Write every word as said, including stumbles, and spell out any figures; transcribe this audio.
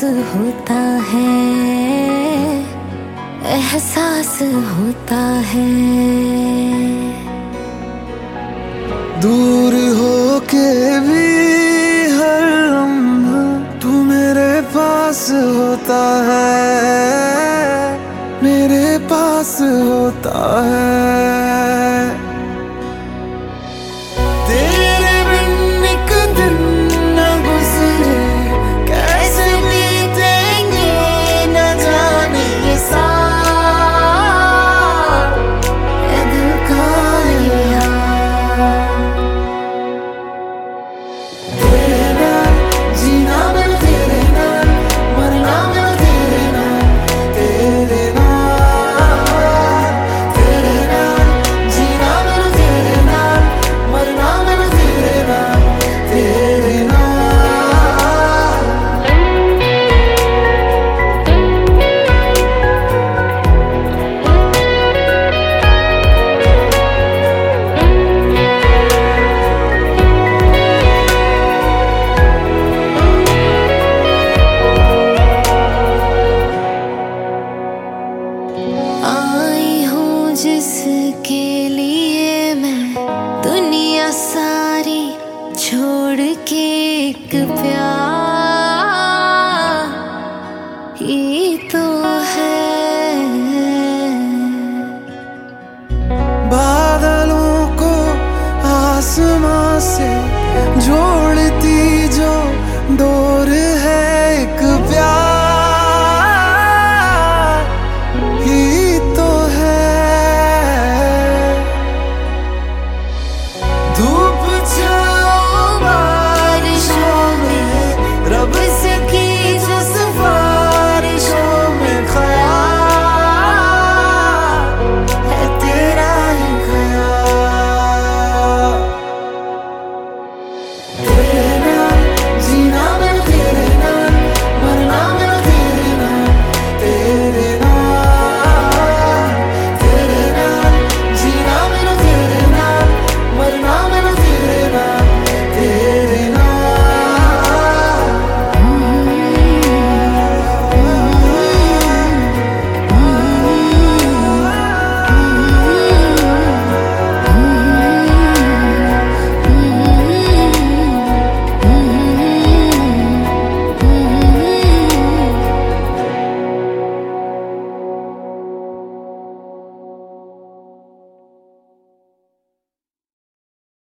होता है, एहसास होता है। दूर होके भी हर लम्हा तू मेरे पास होता है, मेरे पास होता है। तेरे बिन एक दिन न गुजरे, कैसे बीतेंगे न जाने ये साथ, ए दिल का ये हाल। तेरे नाल जीना मैनू, तेरे नाल मरना मैनू, तेरे नाल, तेरे नाल, तेरे नाल जीना मैनू, तेरे नाल मरना मैनू, तेरे नाल, तेरे नाल। आई हूँ जिसके लिए मैं दुनिया सारी छोड़ के, एक प्यार